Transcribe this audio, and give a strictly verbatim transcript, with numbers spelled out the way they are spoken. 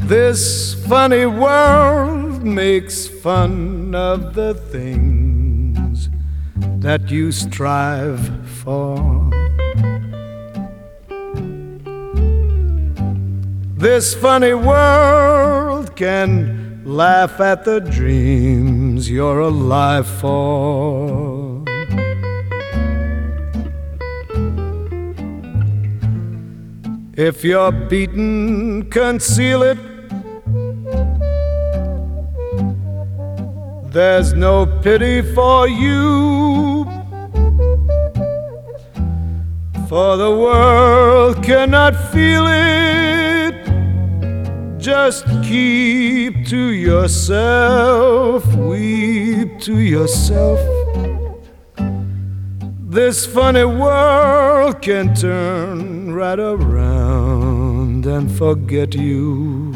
This funny world makes fun of the things that you strive for. This funny world can laugh at the dreams you're alive for. If you're beaten, conceal it. There's no pity for you, for the world cannot feel it. Just keep to yourself, weep to yourself. This funny world can turn right around and forget you.